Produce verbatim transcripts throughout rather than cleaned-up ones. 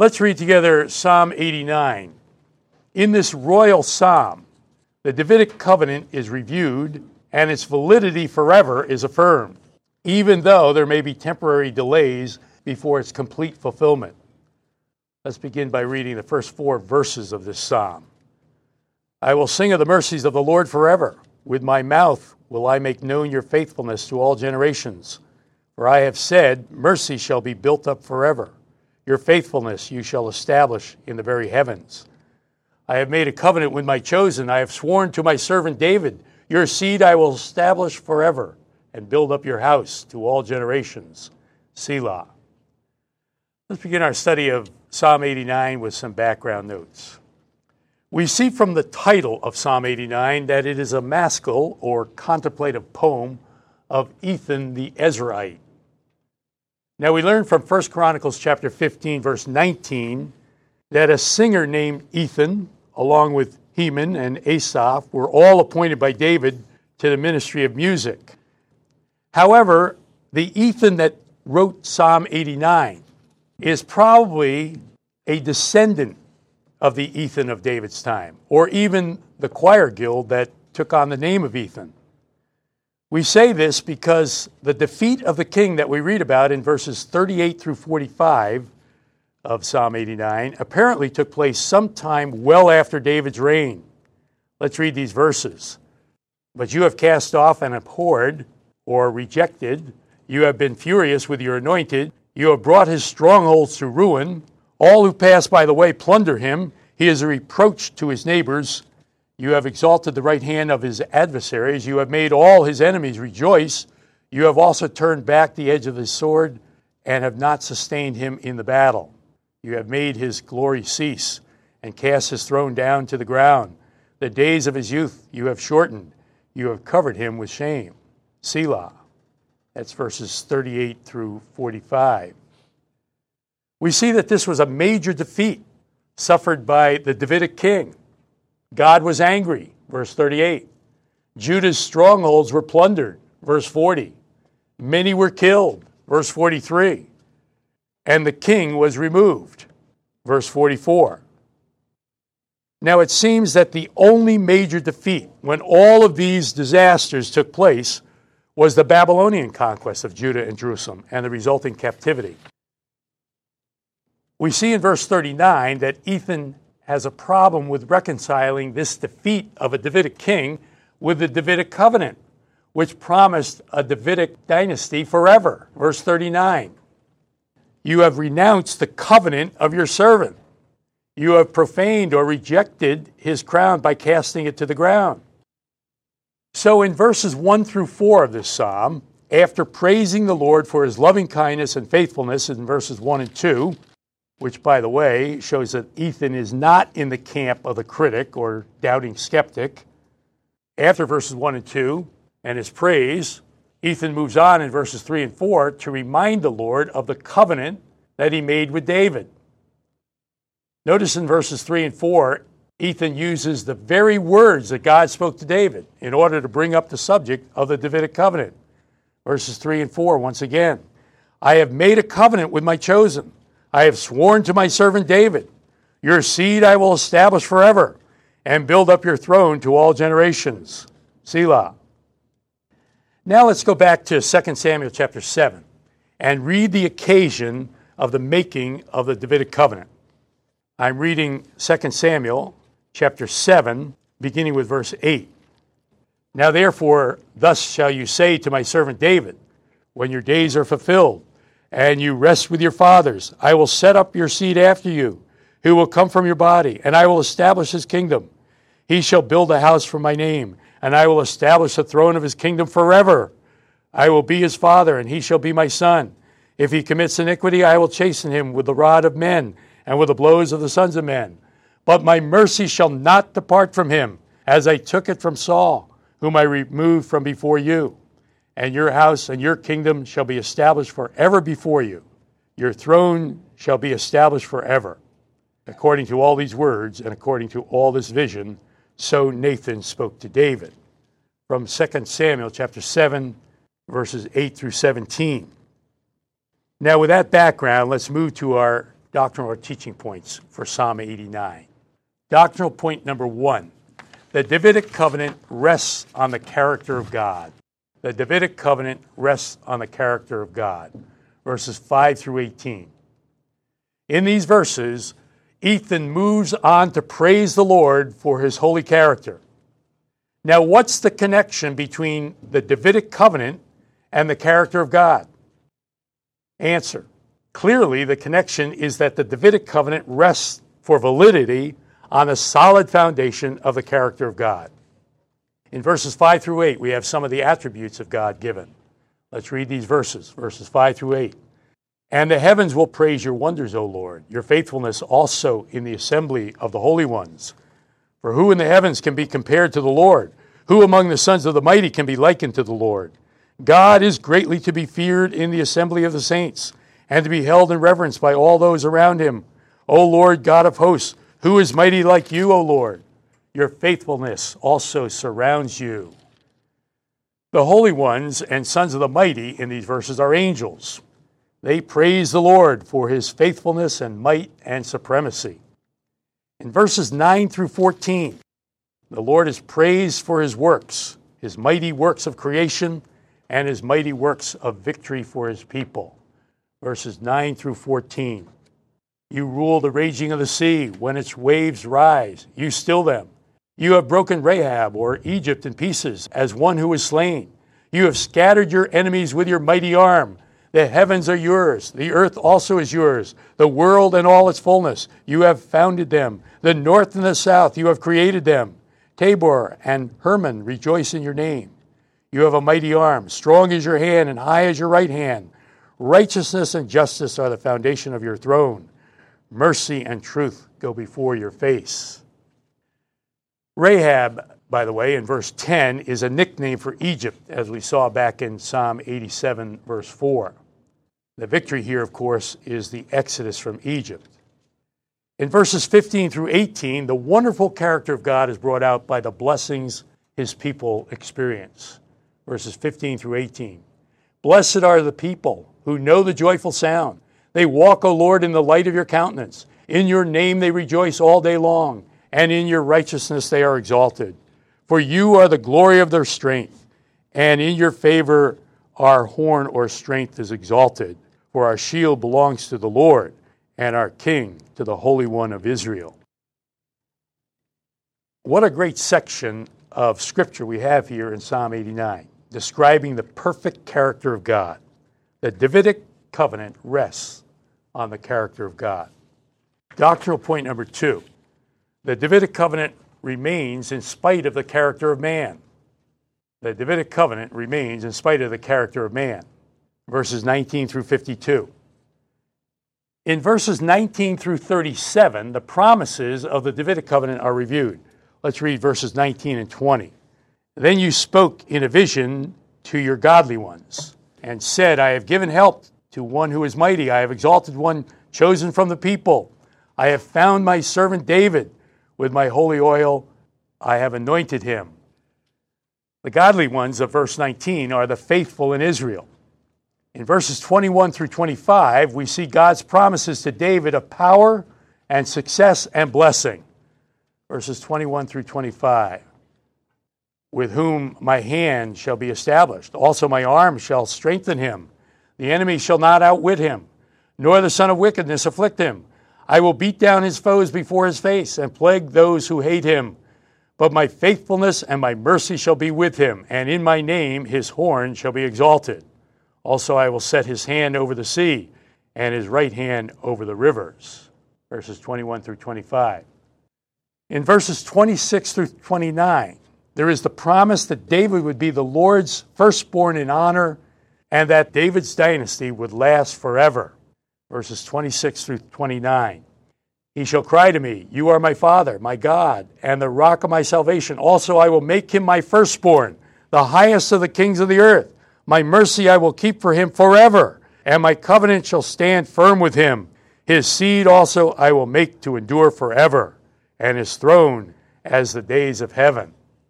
Let's read together Psalm eighty-nine. In this royal psalm, the Davidic covenant is reviewed and its validity forever is affirmed, even though there may be temporary delays before its complete fulfillment. Let's begin by reading the first four verses of this psalm. I will sing of the mercies of the Lord forever. With my mouth will I make known your faithfulness to all generations. For I have said, mercy shall be built up forever. Your faithfulness you shall establish in the very heavens. I have made a covenant with my chosen. I have sworn to my servant David, your seed I will establish forever and build up your house to all generations. Selah. Let's begin our study of Psalm eighty-nine with some background notes. We see from the title of Psalm eighty-nine that it is a maskil or contemplative poem of Ethan the Ezrahite. Now we learn from First Chronicles chapter fifteen, verse nineteen, that a singer named Ethan, along with Heman and Asaph, were all appointed by David to the ministry of music. However, the Ethan that wrote Psalm eighty-nine is probably a descendant of the Ethan of David's time, or even the choir guild that took on the name of Ethan. We say this because the defeat of the king that we read about in verses thirty-eight through forty-five of Psalm eighty-nine apparently took place sometime well after David's reign. Let's read these verses. But you have cast off and abhorred, or rejected. You have been furious with your anointed. You have brought his strongholds to ruin. All who pass by the way plunder him. He is a reproach to his neighbors. You have exalted the right hand of his adversaries. You have made all his enemies rejoice. You have also turned back the edge of his sword and have not sustained him in the battle. You have made his glory cease and cast his throne down to the ground. The days of his youth you have shortened. You have covered him with shame. Selah. That's verses thirty-eight through forty-five. We see that this was a major defeat suffered by the Davidic king. God was angry, verse thirty-eight. Judah's strongholds were plundered, verse forty. Many were killed, verse forty-three. And the king was removed, verse forty-four. Now it seems that the only major defeat when all of these disasters took place was the Babylonian conquest of Judah and Jerusalem and the resulting captivity. We see in verse thirty-nine that Ethan has a problem with reconciling this defeat of a Davidic king with the Davidic covenant, which promised a Davidic dynasty forever. Verse thirty-nine, you have renounced the covenant of your servant. You have profaned or rejected his crown by casting it to the ground. So in verses one through four of this psalm, after praising the Lord for his loving kindness and faithfulness in verses one and two, which, by the way, shows that Ethan is not in the camp of the critic or doubting skeptic. After verses one and two and his praise, Ethan moves on in verses three and four to remind the Lord of the covenant that he made with David. Notice in verses three and four, Ethan uses the very words that God spoke to David in order to bring up the subject of the Davidic covenant. Verses three and four, once again, I have made a covenant with my chosen. I have sworn to my servant David, your seed I will establish forever and build up your throne to all generations. Selah. Now let's go back to Second Samuel chapter seven and read the occasion of the making of the Davidic covenant. I'm reading Second Samuel chapter seven, beginning with verse eight. Now therefore, thus shall you say to my servant David, when your days are fulfilled, and you rest with your fathers, I will set up your seed after you, who will come from your body, and I will establish his kingdom. He shall build a house for my name, and I will establish the throne of his kingdom forever. I will be his father, and he shall be my son. If he commits iniquity, I will chasten him with the rod of men, and with the blows of the sons of men. But my mercy shall not depart from him, as I took it from Saul, whom I removed from before you. And your house and your kingdom shall be established forever before you. Your throne shall be established forever. According to all these words and according to all this vision, so Nathan spoke to David. From Second Samuel chapter seven, verses eight through seventeen. Now with that background, let's move to our doctrinal or teaching points for Psalm eighty-nine. Doctrinal point number one, the Davidic covenant rests on the character of God. The Davidic covenant rests on the character of God. Verses five through eighteen. In these verses, Ethan moves on to praise the Lord for his holy character. Now, what's the connection between the Davidic covenant and the character of God? Answer. Clearly, the connection is that the Davidic covenant rests for validity on a solid foundation of the character of God. In verses five through eight, we have some of the attributes of God given. Let's read these verses, verses five through eight. And the heavens will praise your wonders, O Lord, your faithfulness also in the assembly of the holy ones. For who in the heavens can be compared to the Lord? Who among the sons of the mighty can be likened to the Lord? God is greatly to be feared in the assembly of the saints, and to be held in reverence by all those around him. O Lord, God of hosts, who is mighty like you, O Lord? Your faithfulness also surrounds you. The holy ones and sons of the mighty in these verses are angels. They praise the Lord for his faithfulness and might and supremacy. In verses nine through fourteen, the Lord is praised for his works, his mighty works of creation, and his mighty works of victory for his people. Verses nine through fourteen. You rule the raging of the sea. When its waves rise, you still them. You have broken Rahab, or Egypt, in pieces, as one who is slain. You have scattered your enemies with your mighty arm. The heavens are yours. The earth also is yours. The world and all its fullness. You have founded them. The north and the south, you have created them. Tabor and Hermon rejoice in your name. You have a mighty arm. Strong is your hand and high is your right hand. Righteousness and justice are the foundation of your throne. Mercy and truth go before your face. Rahab, by the way, in verse ten, is a nickname for Egypt, as we saw back in Psalm eighty-seven, verse four. The victory here, of course, is the exodus from Egypt. In verses fifteen through eighteen, the wonderful character of God is brought out by the blessings his people experience. Verses fifteen through eighteen. Blessed are the people who know the joyful sound. They walk, O Lord, in the light of your countenance. In your name they rejoice all day long, and in your righteousness they are exalted. For you are the glory of their strength, and in your favor our horn or strength is exalted. For our shield belongs to the Lord, and our King to the Holy One of Israel. What a great section of Scripture we have here in Psalm eighty-nine, describing the perfect character of God. The Davidic covenant rests on the character of God. Doctrinal point number two. The Davidic covenant remains in spite of the character of man. The Davidic covenant remains in spite of the character of man. Verses nineteen through fifty-two. In verses nineteen through thirty-seven, the promises of the Davidic covenant are reviewed. Let's read verses nineteen and twenty. Then you spoke in a vision to your godly ones, and said, I have given help to one who is mighty. I have exalted one chosen from the people. I have found my servant David. With my holy oil I have anointed him. The godly ones of verse nineteen are the faithful in Israel. In verses twenty-one through twenty-five, we see God's promises to David of power and success and blessing. Verses twenty-one through twenty-five. With whom my hand shall be established. Also my arm shall strengthen him. The enemy shall not outwit him, nor the son of wickedness afflict him. I will beat down his foes before his face, and plague those who hate him. But my faithfulness and my mercy shall be with him, and in my name his horn shall be exalted. Also I will set his hand over the sea, and his right hand over the rivers. Verses twenty-one through twenty-five. In verses twenty-six through twenty-nine, there is the promise that David would be the Lord's firstborn in honor, and that David's dynasty would last forever. Verses twenty-six through twenty-nine. He shall cry to me, you are my Father, my God, and the rock of my salvation. Also I will make him my firstborn, the highest of the kings of the earth. My mercy I will keep for him forever, and my covenant shall stand firm with him. His seed also I will make to endure forever, and his throne as the days of heaven.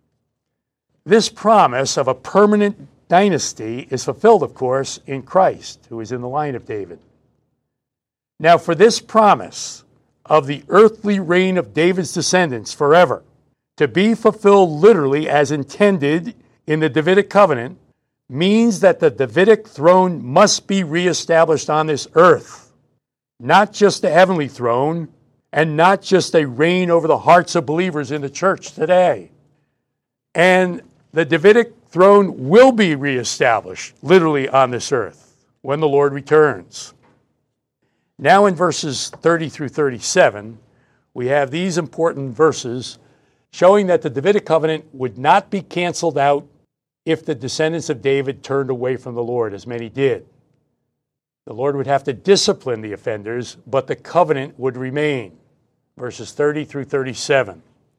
This promise of a permanent dynasty is fulfilled, of course, in Christ, who is in the line of David. Now for this promise of the earthly reign of David's descendants forever to be fulfilled literally as intended in the Davidic covenant means that the Davidic throne must be reestablished on this earth, not just a heavenly throne and not just a reign over the hearts of believers in the church today. And the Davidic throne will be reestablished literally on this earth when the Lord returns. Now in verses thirty through thirty-seven, we have these important verses showing that the Davidic covenant would not be canceled out if the descendants of David turned away from the Lord, as many did. The Lord would have to discipline the offenders, but the covenant would remain. Verses thirty through thirty-seven.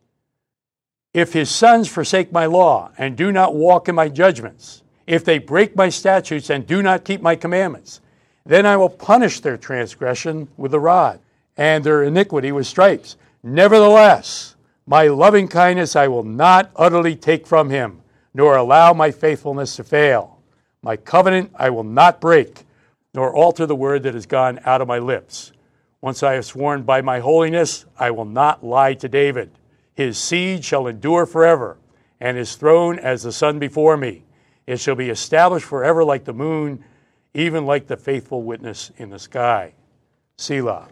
If his sons forsake my law and do not walk in my judgments, if they break my statutes and do not keep my commandments, then I will punish their transgression with the rod and their iniquity with stripes. Nevertheless, my loving kindness I will not utterly take from him, nor allow my faithfulness to fail. My covenant I will not break, nor alter the word that has gone out of my lips. Once I have sworn by my holiness, I will not lie to David. His seed shall endure forever, and his throne as the sun before me. It shall be established forever like the moon, even like the faithful witness in the sky. Selah.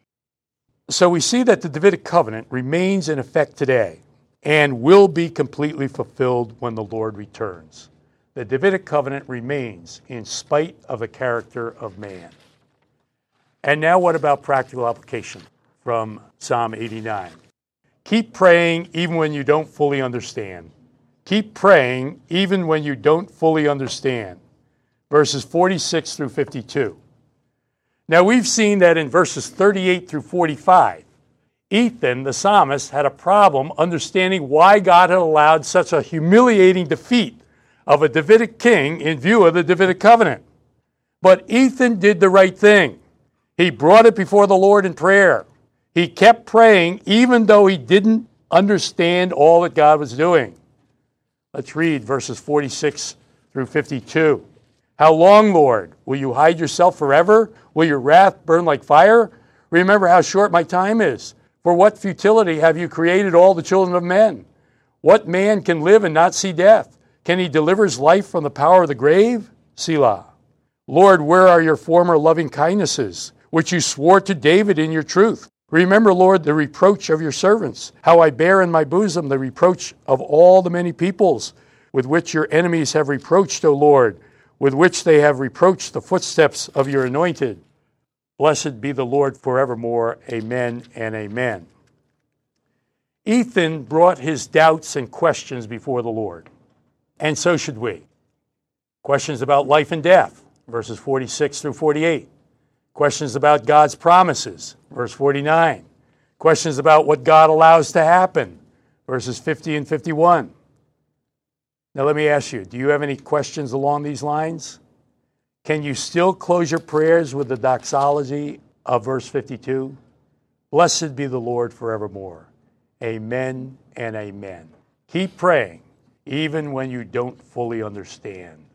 So we see that the Davidic covenant remains in effect today and will be completely fulfilled when the Lord returns. The Davidic covenant remains in spite of the character of man. And now what about practical application from Psalm eighty-nine? Keep praying even when you don't fully understand. Keep praying even when you don't fully understand. Verses forty-six through fifty-two. Now we've seen that in verses thirty-eight through forty-five, Ethan, the psalmist, had a problem understanding why God had allowed such a humiliating defeat of a Davidic king in view of the Davidic covenant. But Ethan did the right thing. He brought it before the Lord in prayer. He kept praying even though he didn't understand all that God was doing. Let's read verses forty-six through fifty-two. How long, Lord? Will you hide yourself forever? Will your wrath burn like fire? Remember how short my time is. For what futility have you created all the children of men? What man can live and not see death? Can he deliver his life from the power of the grave? Selah. Lord, where are your former loving kindnesses, which you swore to David in your truth? Remember, Lord, the reproach of your servants, how I bear in my bosom the reproach of all the many peoples with which your enemies have reproached, O Lord, with which they have reproached the footsteps of your anointed. Blessed be the Lord forevermore. Amen and amen. Ethan brought his doubts and questions before the Lord, and so should we. Questions about life and death, verses forty-six through forty-eight. Questions about God's promises, verse forty-nine. Questions about what God allows to happen, verses fifty and fifty-one. Now let me ask you, do you have any questions along these lines? Can you still close your prayers with the doxology of verse fifty-two? Blessed be the Lord forevermore. Amen and amen. Keep praying, even when you don't fully understand.